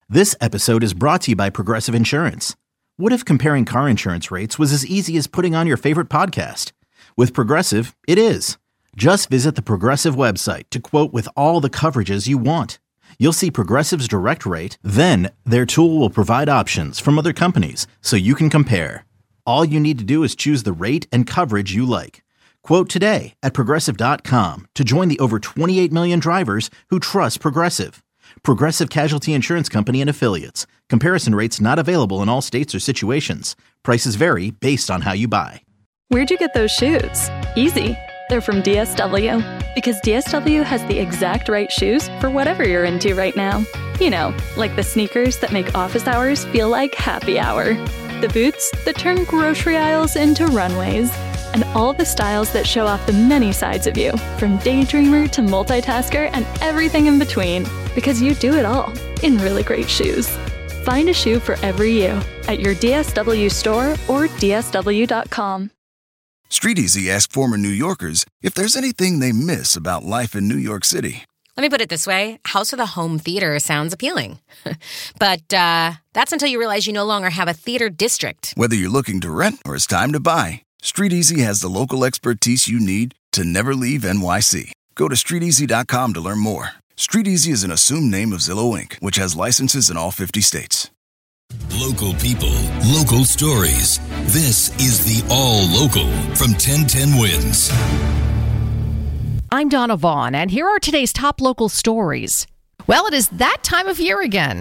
This episode is brought to you by Progressive Insurance. What if comparing car insurance rates was as easy as putting on your favorite podcast? With Progressive, it is. Just visit the Progressive website to quote with all the coverages you want. You'll see Progressive's direct rate, then their tool will provide options from other companies so you can compare. All you need to do is choose the rate and coverage you like. Quote today at Progressive.com to join the over 28 million drivers who trust Progressive. Progressive Casualty Insurance Company and Affiliates. Comparison rates not available in all states or situations. Prices vary based on how you buy. Where'd you get those shoes? Easy. They're from DSW. Because DSW has the exact right shoes for whatever you're into right now. You know, like the sneakers that make office hours feel like happy hour. The boots that turn grocery aisles into runways. And all the styles that show off the many sides of you, from daydreamer to multitasker and everything in between. Because you do it all in really great shoes. Find a shoe for every you at your DSW store or DSW.com. StreetEasy asked former New Yorkers if there's anything they miss about life in New York City. Let me put it this way. House with a home theater sounds appealing. But that's until you realize you no longer have a theater district. Whether you're looking to rent or it's time to buy, StreetEasy has the local expertise you need to never leave NYC. Go to StreetEasy.com to learn more. StreetEasy is an assumed name of Zillow Inc., which has licenses in all 50 states. Local people, local stories. This is the All Local from 1010 Wins. I'm Donna Vaughn, and here are today's top local stories. Well, it is that time of year again.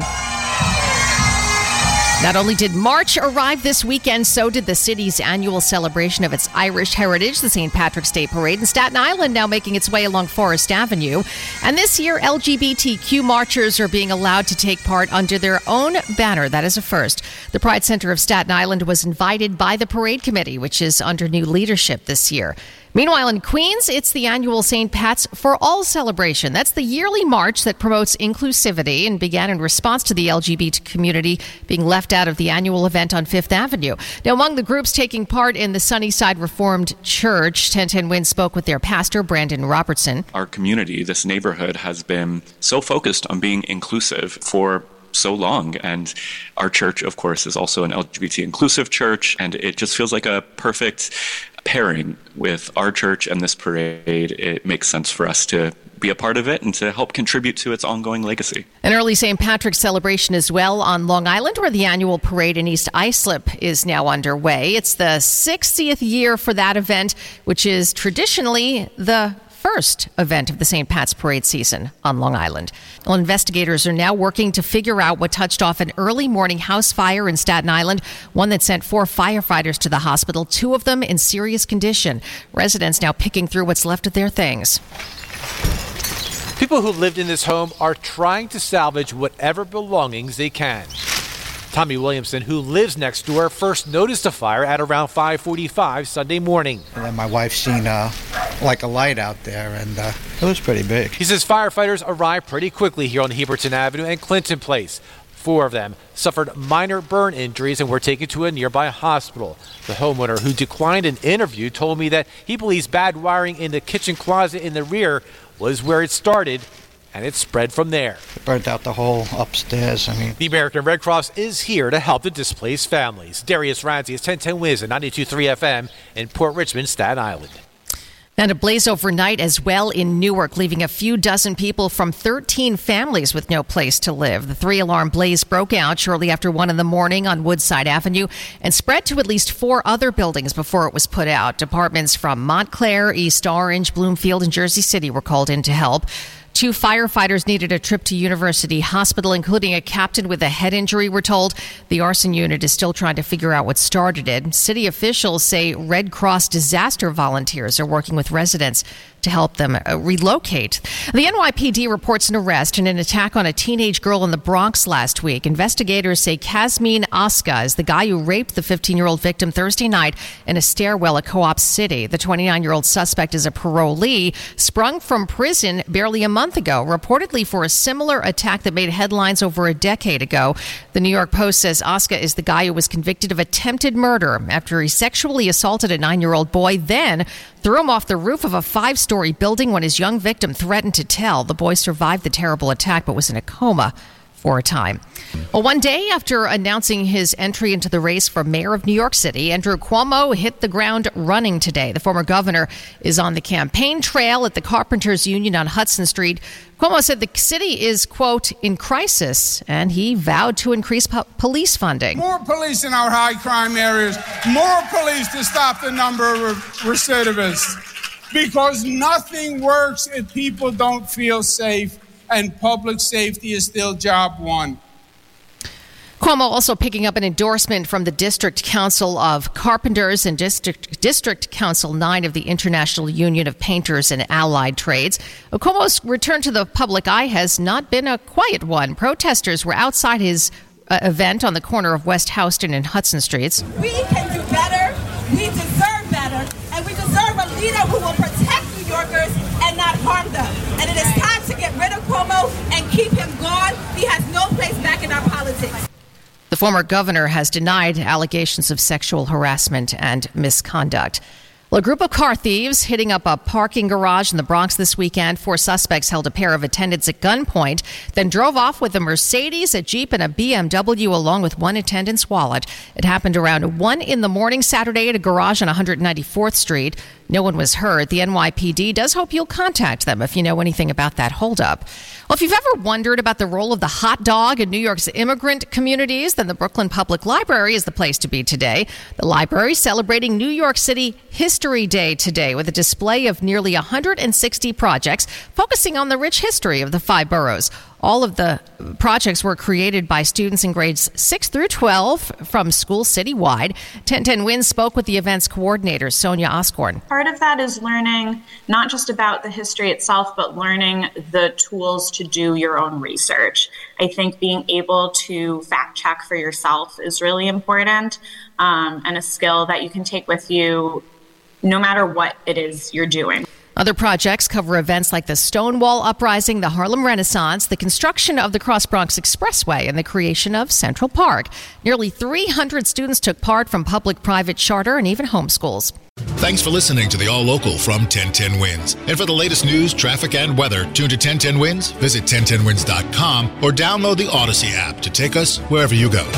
Not only did March arrive this weekend, so did the city's annual celebration of its Irish heritage, the St. Patrick's Day Parade in Staten Island, now making its way along Forest Avenue. And this year, LGBTQ marchers are being allowed to take part under their own banner. That is a first. The Pride Center of Staten Island was invited by the parade committee, which is under new leadership this year. Meanwhile, in Queens, it's the annual St. Pat's for All celebration. That's the yearly march that promotes inclusivity and began in response to the LGBT community being left out of the annual event on Fifth Avenue. Now, among the groups taking part in the Sunnyside Reformed Church, 1010 Wins spoke with their pastor, Brandon Robertson. Our community, this neighborhood, has been so focused on being inclusive for so long, and our church, of course, is also an LGBT inclusive church, and it just feels like a perfect pairing with our church and this parade. It makes sense for us to be a part of it and to help contribute to its ongoing legacy. An early St. Patrick's celebration as well on Long Island, where the annual parade in East Islip is now underway. It's the 60th year for that event, which is traditionally the first event of the St. Pat's Parade season on Long Island. Well, investigators are now working to figure out what touched off an early morning house fire in Staten Island, one that sent 4 firefighters to the hospital, 2 of them in serious condition. Residents now picking through what's left of their things. People who lived in this home are trying to salvage whatever belongings they can. Tommy Williamson, who lives next door, first noticed the fire at around 5:45 Sunday morning. And then my wife seen like a light out there, and it was pretty big. He says firefighters arrived pretty quickly here on Heberton Avenue and Clinton Place. 4 of them suffered minor burn injuries and were taken to a nearby hospital. The homeowner, who declined an interview, told me that he believes bad wiring in the kitchen closet in the rear was where it started, and it spread from there. It burnt out the whole upstairs. The American Red Cross is here to help the displaced families. Darius Ramsey is 1010 Wiz at 92.3 FM in Port Richmond, Staten Island. And a blaze overnight as well in Newark, leaving a few dozen people from 13 families with no place to live. The 3-alarm blaze broke out shortly after 1 in the morning on Woodside Avenue and spread to at least 4 other buildings before it was put out. Departments from Montclair, East Orange, Bloomfield, and Jersey City were called in to help. 2 firefighters needed a trip to University Hospital, including a captain with a head injury, we're told. The arson unit is still trying to figure out what started it. City officials say Red Cross disaster volunteers are working with residents to help them relocate. The NYPD reports an arrest in an attack on a teenage girl in the Bronx last week. Investigators say Kazmin Aska is the guy who raped the 15-year-old victim Thursday night in a stairwell at Co-op City. The 29-year-old suspect is a parolee, sprung from prison barely a month ago, reportedly for a similar attack that made headlines over a decade ago. The New York Post says Aska is the guy who was convicted of attempted murder after he sexually assaulted a 9-year-old boy, then threw him off the roof of a 5-story building when his young victim threatened to tell. The boy survived the terrible attack but was in a coma for a time. Well, one day after announcing his entry into the race for mayor of New York City, Andrew Cuomo hit the ground running today. The former governor is on the campaign trail at the Carpenters Union on Hudson Street. Cuomo said the city is, quote, in crisis, and he vowed to increase police funding. More police in our high crime areas, more police to stop the number of recidivists, because nothing works if people don't feel safe, and public safety is still job one. Cuomo also picking up an endorsement from the District Council of Carpenters and District Council 9 of the International Union of Painters and Allied Trades. Cuomo's return to the public eye has not been a quiet one. Protesters were outside his event on the corner of West Houston and Hudson Streets. We can do better, we deserve better, and we deserve a leader who will protect New Yorkers and not harm them. And it is time to get rid of Cuomo and keep him gone. He has no place back in our politics. The former governor has denied allegations of sexual harassment and misconduct. Well, a group of car thieves hitting up a parking garage in the Bronx this weekend. 4 suspects held a pair of attendants at gunpoint, then drove off with a Mercedes, a Jeep, and a BMW, along with one attendant's wallet. It happened around 1 a.m. Saturday at a garage on 194th Street. No one was hurt. The NYPD does hope you'll contact them if you know anything about that holdup. Well, if you've ever wondered about the role of the hot dog in New York's immigrant communities, then the Brooklyn Public Library is the place to be today. The library celebrating New York City History Day today with a display of nearly 160 projects focusing on the rich history of the 5 boroughs. All of the projects were created by students in grades 6 through 12 from schools citywide. 1010 Wins spoke with the event's coordinator, Sonia Osborne. Part of that is learning not just about the history itself, but learning the tools to do your own research. I think being able to fact check for yourself is really important, and a skill that you can take with you no matter what it is you're doing. Other projects cover events like the Stonewall Uprising, the Harlem Renaissance, the construction of the Cross Bronx Expressway, and the creation of Central Park. Nearly 300 students took part from public, private, charter, and even homeschools. Thanks for listening to the All Local from 1010 Wins. And for the latest news, traffic, and weather, tune to 1010 Wins, visit 1010wins.com, or download the Odyssey app to take us wherever you go.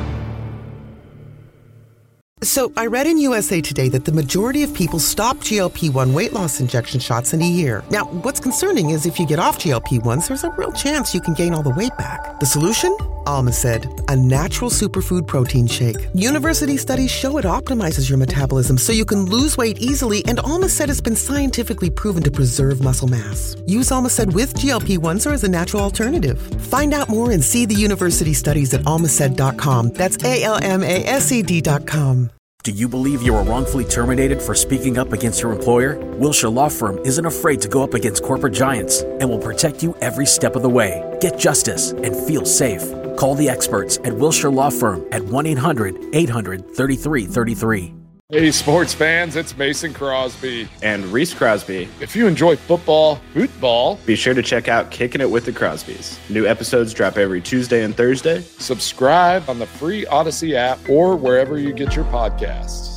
So I read in USA Today that the majority of people stop GLP-1 weight loss injection shots in a year. Now, what's concerning is if you get off GLP-1s, there's a real chance you can gain all the weight back. The solution? Almacid, a natural superfood protein shake. University studies show it optimizes your metabolism so you can lose weight easily, and Almacid has been scientifically proven to preserve muscle mass. Use Almacid with GLP-1s or as a natural alternative. Find out more and see the university studies at almacid.com. That's ALMASED.com. Do you believe you were wrongfully terminated for speaking up against your employer? Wilshire Law Firm isn't afraid to go up against corporate giants and will protect you every step of the way. Get justice and feel safe. Call the experts at Wilshire Law Firm at 1-800-800-3333. Hey, sports fans, it's Mason Crosby. And Reese Crosby. If you enjoy football, be sure to check out Kicking It with the Crosbys. New episodes drop every Tuesday and Thursday. Subscribe on the free Odyssey app or wherever you get your podcasts.